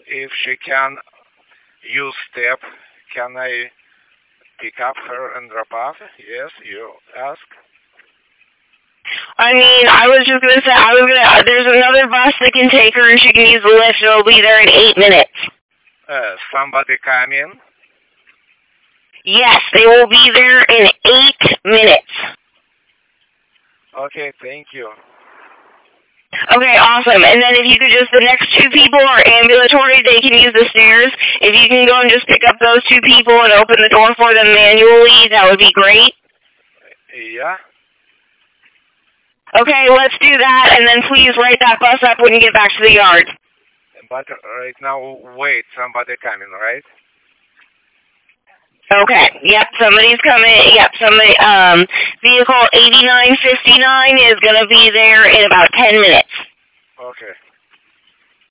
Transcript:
if she can use step, can I pick up her and drop off? Yes, you ask. I mean, I was just gonna say, there's another bus that can take her and she can use the lift. It'll be there in 8 minutes. Somebody coming? Yes, they will be there in 8 minutes. Okay, thank you. Okay, awesome. And then if you could just, the next 2 people are ambulatory, they can use the stairs. If you can go and just pick up those 2 people and open the door for them manually, that would be great. Yeah? Okay, let's do that, and then please write that bus up when you get back to the yard. But right now, wait, somebody coming, right? Okay, yep, somebody's coming, vehicle 8959 is going to be there in about 10 minutes. Okay.